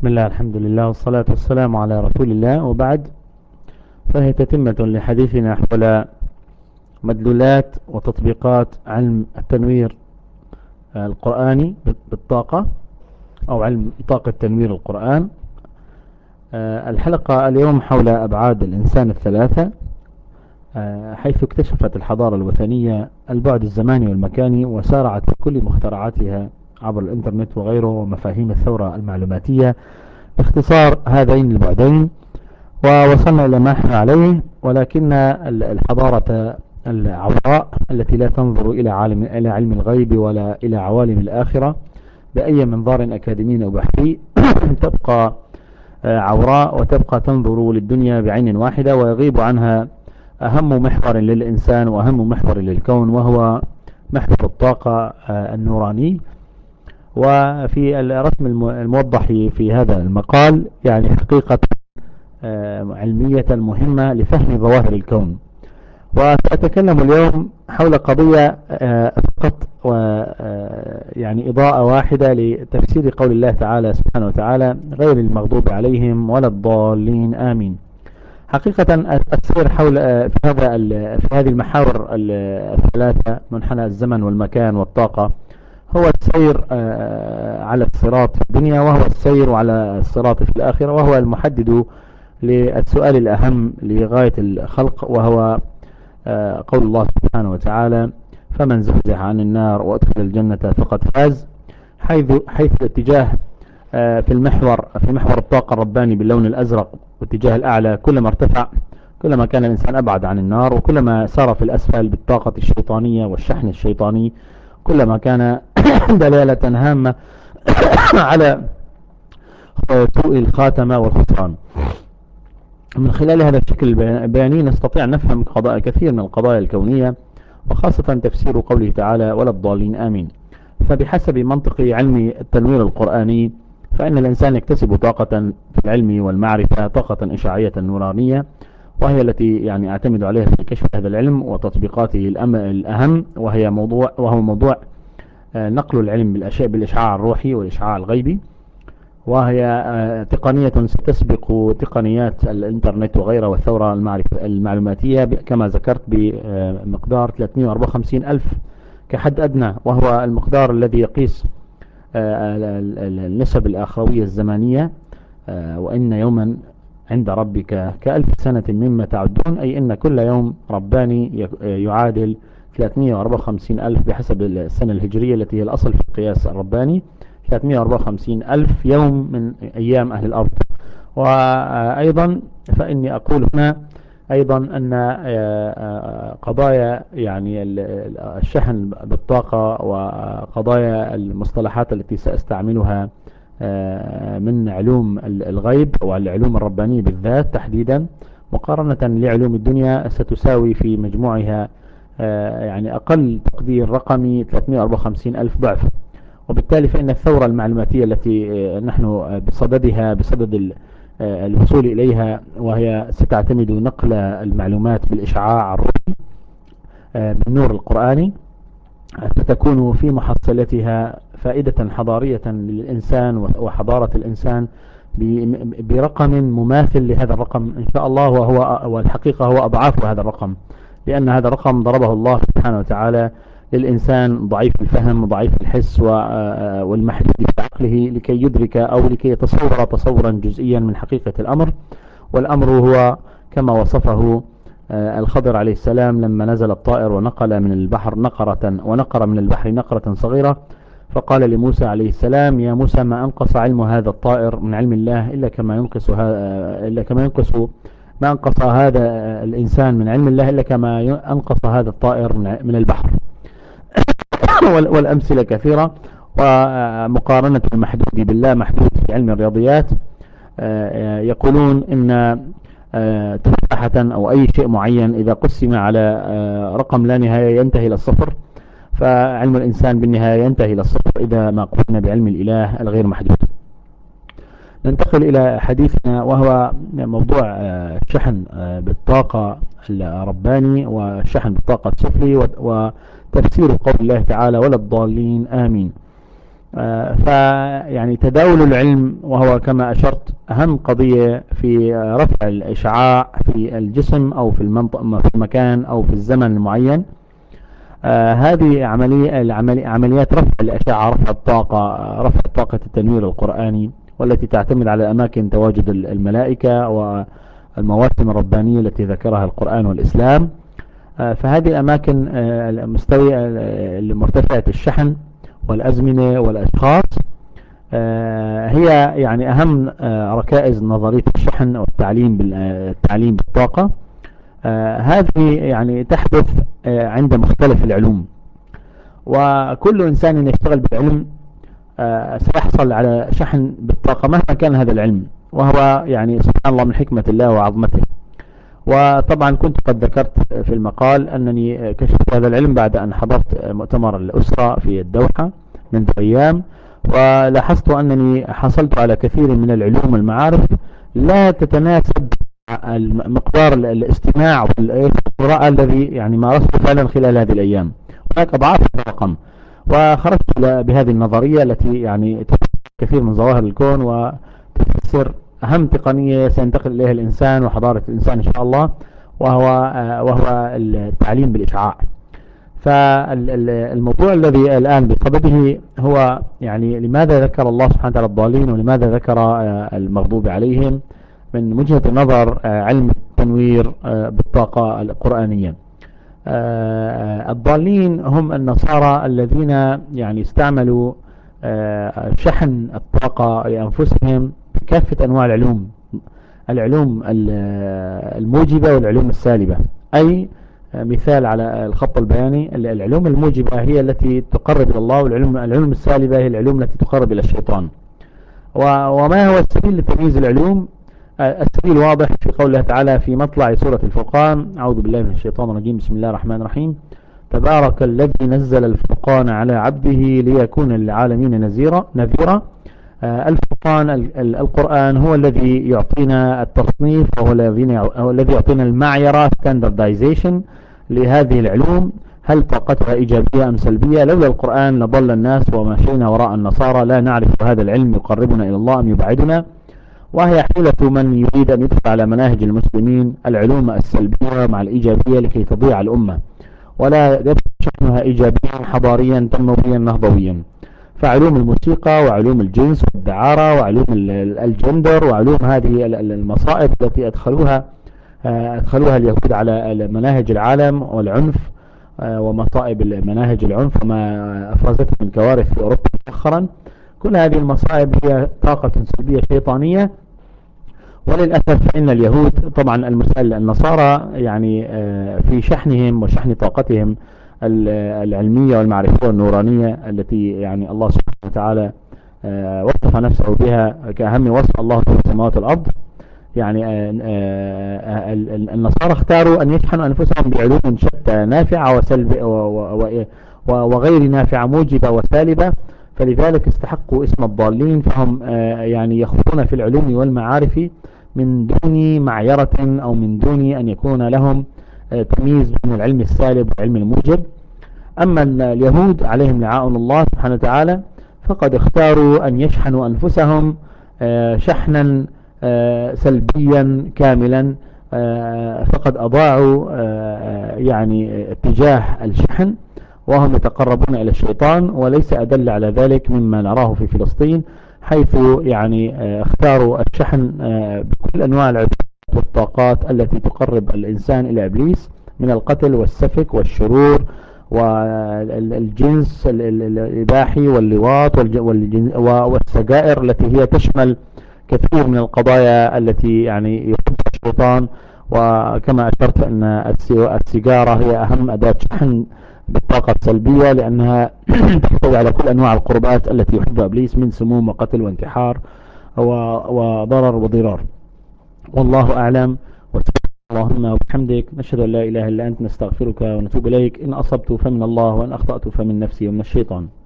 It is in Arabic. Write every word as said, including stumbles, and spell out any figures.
بسم الله، الحمد لله، والصلاة والسلام على رسول الله، وبعد. فهي تتمة لحديثنا حول مدلولات وتطبيقات علم التنوير القرآني بالطاقة، أو علم طاقة تنوير القرآن. الحلقة اليوم حول أبعاد الإنسان الثلاثة، حيث اكتشفت الحضارة الوثنية البعد الزماني والمكاني، وسارعت بكل مخترعاتها عبر الإنترنت وغيره ومفاهيم الثورة المعلوماتية باختصار هذين البعدين، ووصلنا إلى ما نحن عليه. ولكن الحضارة العوراء التي لا تنظر إلى عالم إلى علم الغيب ولا إلى عوالم الآخرة بأي منظار أكاديمي أو بحثي تبقى عوراء، وتبقى تنظر للدنيا بعين واحدة، ويغيب عنها أهم محور للإنسان وأهم محور للكون، وهو محور الطاقة النوراني. وفي الرسم الموضح في هذا المقال يعني حقيقة علمية مهمة لفهم ظواهر الكون. وسأتكلم اليوم حول قضية فقط، ويعني إضاءة واحدة لتفسير قول الله تعالى سبحانه وتعالى: غير المغضوب عليهم ولا الضالين آمين. حقيقة السير حول في هذا في هذه المحاور الثلاثة، منحنى الزمن والمكان والطاقة، هو السير على الصراط في الدنيا، وهو السير على الصراط في الآخرة، وهو المحدد للسؤال الأهم لغاية الخلق، وهو قول الله سبحانه وتعالى: فمن زحزح عن النار وأدخل الجنة فقد فاز. حيث حيث الاتجاه في المحور في محور الطاقة الرباني باللون الأزرق، واتجاه الأعلى كلما ارتفع كلما كان الإنسان أبعد عن النار، وكلما سار في الأسفل بالطاقة الشيطانية والشحن الشيطاني كلما كان دلالة هامة على سوء الخاتمة والخسران. من خلال هذا الشكل البياني نستطيع أن نفهم قضايا كثير من القضايا الكونية، وخاصة تفسير قوله تعالى: ولا الضالين آمين. فبحسب منطق علم التنوير القرآني، فإن الإنسان يكتسب طاقة في العلم والمعرفة، طاقة إشعاعية نورانية، وهي التي يعني أعتمد عليها في كشف هذا العلم وتطبيقاته الأهم، وهي موضوع وهو موضوع نقل العلم بالأشياء بالإشعاع الروحي والإشعاع الغيبي، وهي تقنية ستسبق تقنيات الإنترنت وغيرها والثورة المعلوماتية، كما ذكرت بمقدار ثلاثمئة وأربعة وخمسين ألف كحد أدنى، وهو المقدار الذي يقيس النسب الآخروية الزمانية. وإن يوما عند ربك كألف سنة مما تعدون، أي إن كل يوم رباني يعادل ثلاثمئة وأربعة وخمسين ألف بحسب السنة الهجرية التي هي الأصل في القياس الرباني، ثلاثمئة وأربعة وخمسين ألف يوم من أيام أهل الأرض. وأيضا فإني أقول هنا أيضا أن قضايا يعني الشحن بالطاقة وقضايا المصطلحات التي سأستعملها من علوم الغيب والعلوم الربانية بالذات تحديدا، مقارنة لعلوم الدنيا، ستساوي في مجموعها يعني أقل تقدير رقمي ثلاثمئة وأربعة وخمسين ألف ضعف. وبالتالي فإن الثورة المعلوماتية التي نحن بصددها بصدد الوصول إليها، وهي ستعتمد نقل المعلومات بالإشعاع الروحي بالنور القرآني، ستكون في محصلتها فائدة حضارية للإنسان وحضارة الإنسان برقم مماثل لهذا الرقم إن شاء الله، وهو والحقيقة هو أضعاف هذا الرقم، لأن هذا الرقم ضربه الله سبحانه وتعالى للإنسان ضعيف الفهم وضعيف الحس والمحدود في عقله، لكي يدرك أو لكي يتصور تصورا جزئيا من حقيقة الأمر. والأمر هو كما وصفه الخضر عليه السلام لما نزل الطائر ونقل من البحر نقرة ونقر من البحر نقرة صغيرة، فقال لموسى عليه السلام: يا موسى، ما أنقص علم هذا الطائر من علم الله إلا كما ينقص إلا كما ينقص ما أنقص هذا الإنسان من علم الله إلا كما أنقص هذا الطائر من البحر. والأمثلة كثيرة. ومقارنة المحدود بالله محدود في علم الرياضيات، يقولون إن تفاحة أو أي شيء معين إذا قسم على رقم لا نهاية ينتهي إلى الصفر، فعلم الإنسان بالنهاية ينتهي إلى الصفر إذا ما قلنا بعلم الإله الغير محدود. ننتقل إلى حديثنا، وهو موضوع الشحن بالطاقة الرباني والشحن بالطاقة السفلي، وتفسير قول الله تعالى: ولا الضالين آمين. فيعني تداول العلم، وهو كما أشرت أهم قضية في رفع الإشعاع في الجسم أو في المنطقة، في المكان أو في الزمن المعين. آه هذه عملية العملي عمليات رفع الأشعة، رفع الطاقة، آه رفع طاقة التنوير القرآني، والتي تعتمد على أماكن تواجد الملائكة والمواسم الربانية التي ذكرها القرآن والإسلام. آه فهذه الأماكن آه المستوية آه مرتفعة الشحن والأزمنة والأشخاص آه هي يعني أهم آه ركائز نظرية الشحن والتعليم بالتعليم بالطاقة. آه هذه يعني تحدث آه عند مختلف العلوم، وكل إنسان يشتغل بالعلم آه سيحصل على شحن بالطاقة مهما كان هذا العلم، وهو يعني سبحان الله من حكمة الله وعظمته. وطبعا كنت قد ذكرت في المقال أنني كشفت هذا العلم بعد أن حضرت مؤتمر الأسرة في الدوحة منذ أيام، ولاحظت أنني حصلت على كثير من العلوم والمعارف لا تتناسب مقدار الاستماع والقراءة الذي يعني مارسته فعلا خلال هذه الأيام. هناك أضعاف الرقم، وخرجت بهذه النظرية التي يعني تفسر كثير من ظواهر الكون وتفسر أهم تقنية سينتقل إليها الإنسان وحضارة الإنسان إن شاء الله، وهو وهو التعليم بالإشعاع. فالموضوع الذي الآن بصدده هو يعني لماذا ذكر الله سبحانه وتعالى الضالين، ولماذا ذكر المغضوب عليهم من وجهة نظر علم التنوير بالطاقة القرآنية. الضالين هم النصارى الذين يعني استعملوا شحن الطاقة لأنفسهم بكافة أنواع العلوم، العلوم الموجبة والعلوم السالبة. أي مثال على الخط البياني، العلوم الموجبة هي التي تقرب إلى الله، والعلوم العلوم السالبة هي العلوم التي تقرب إلى الشيطان. وما هو السبيل لتمييز العلوم؟ السبيل واضح في قوله تعالى في مطلع سورة الفرقان: أعوذ بالله من الشيطان الرجيم، بسم الله الرحمن الرحيم. تبارك الذي نزل الفرقان على عبده ليكون للعالمين نذيرا نذيرا. الفرقان القرآن هو الذي يعطينا التصنيف، وهو الذي هو الذي يعطينا المعيرة standardization لهذه العلوم، هل طاقتها إيجابية أم سلبية. لولا القرآن لضل الناس ومشينا وراء النصارى، لا نعرف هذا العلم يقربنا إلى الله أم يبعدنا. وهي حيلة من يريد أن يدخل على مناهج المسلمين العلوم السلبية مع الإيجابية لكي تضيع الأمة، ولا يبقى شأنها إيجابيا حضاريا تنمويا نهضويا. فعلوم الموسيقى وعلوم الجنس والدعارة وعلوم الجندر وعلوم هذه المصائب التي أدخلوها أدخلوها اليهود على مناهج العالم، والعنف ومصائب مناهج العنف وما أفرزته من كوارث في أوروبا مؤخرا، كل هذه المصائب هي طاقة سلبية شيطانية. وللأسف فإن اليهود طبعا المسألة النصارى يعني في شحنهم وشحن طاقتهم العلمية والمعرفية والنورانية التي يعني الله سبحانه وتعالى وصف نفسه بها كأهم وصف الله في السماوات والأرض. يعني النصارى اختاروا أن يشحنوا أنفسهم بعلوم شتى نافعة وسلب وغير نافعة، موجبة وسالبة، فلذلك استحقوا اسم الضالين. فهم يعني يخوضون في العلوم والمعارف من دون معيرة أو من دون أن يكون لهم تمييز بين العلم السالب والعلم الموجب. أما اليهود عليهم لعائن الله سبحانه وتعالى فقد اختاروا أن يشحنوا أنفسهم شحنا سلبيا كاملا، فقد أضاعوا يعني اتجاه الشحن، وهم يتقربون إلى الشيطان. وليس أدل على ذلك مما نراه في فلسطين، حيث يعني اختاروا الشحن بكل أنواع العبادات والطاقات التي تقرب الإنسان إلى إبليس من القتل والسفك والشرور والجنس الإباحي واللواط والسجائر، التي هي تشمل كثير من القضايا التي يعني يحبها الشيطان. وكما أشرت أن السيجارة هي أهم أداة شحن بالطاقة السلبية، لأنها تحتوي على كل أنواع القربات التي يحبها إبليس من سموم وقتل وانتحار وضرر وضرار. والله أعلم. اللهم وبحمدك، نشهد أن لا إله إلا أنت، نستغفرك ونتوب إليك. إن أصبت فمن الله، وإن أخطأت فمن نفسي ومن الشيطان.